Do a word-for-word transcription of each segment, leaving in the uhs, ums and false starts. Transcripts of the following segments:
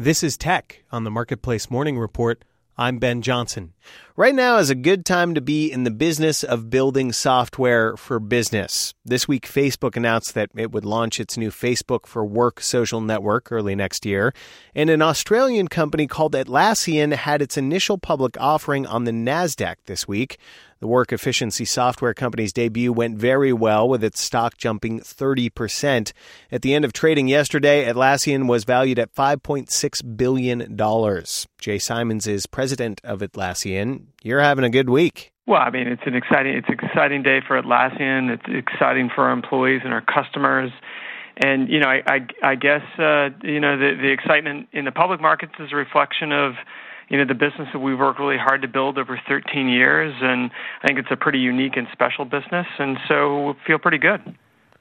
This is Tech on the Marketplace Morning Report. I'm Ben Johnson. Right now is a good time to be in the business of building software for business. This week, Facebook announced that it would launch its new Facebook for Work social network early next year. And an Australian company called Atlassian had its initial public offering on the NASDAQ this week. The work efficiency software company's debut went very well, with its stock jumping thirty percent. At the end of trading yesterday, Atlassian was valued at five point six billion dollars. Jay Simons is president of Atlassian. You're having a good week. Well, I mean, it's an exciting it's an exciting day for Atlassian. It's exciting for our employees and our customers. And, you know, I, I, I guess, uh, you know, the, the excitement in the public markets is a reflection of, you know, the business that we've worked really hard to build over thirteen years. And I think it's a pretty unique and special business. And so we feel pretty good.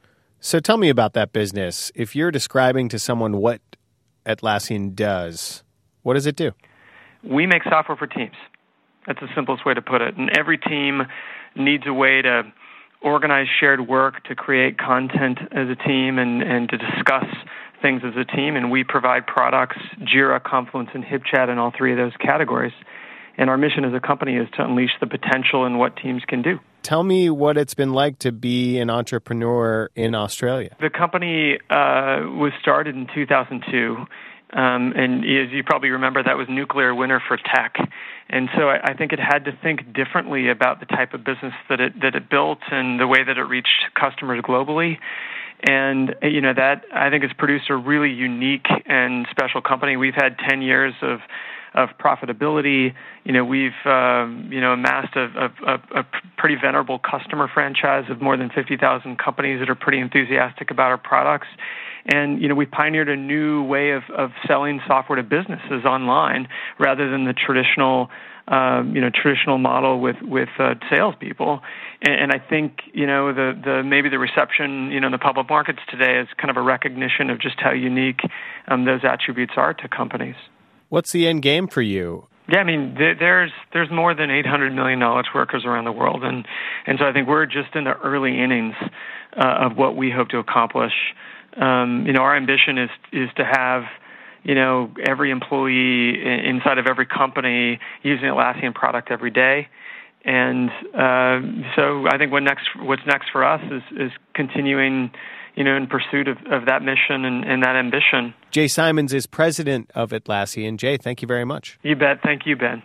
So tell me about that business. If you're describing to someone what Atlassian does, what does it do? We make software for teams. That's the simplest way to put it. And every team needs a way to organize shared work, to create content as a team, and, and to discuss things as a team. And we provide products, Jira, Confluence, and HipChat in all three of those categories. And our mission as a company is to unleash the potential in what teams can do. Tell me what it's been like to be an entrepreneur in Australia. The company uh, was started in two thousand two. Um, and as you probably remember, that was nuclear winter for tech. And so I, I think it had to think differently about the type of business that it that it built and the way that it reached customers globally. And, you know, that I think has produced a really unique and special company. We've had ten years of of profitability. You know, we've, um, you know, amassed a, a, a pretty venerable customer franchise of more than fifty thousand companies that are pretty enthusiastic about our products. And, you know, we pioneered a new way of, of selling software to businesses online rather than the traditional, um, you know, traditional model with, with uh, salespeople. And, and I think, you know, the, the maybe the reception, you know, in the public markets today is kind of a recognition of just how unique um, those attributes are to companies. What's the end game for you? Yeah, I mean, there's there's more than eight hundred million knowledge workers around the world. And, and so I think we're just in the early innings uh, of what we hope to accomplish. Um, you know, our ambition is is to have, you know, every employee inside of every company using an Atlassian product every day. And uh, so I think what next, what's next for us is, is continuing, you know, in pursuit of, of that mission and, and that ambition. Jay Simons is president of Atlassian. Jay, thank you very much. You bet. Thank you, Ben.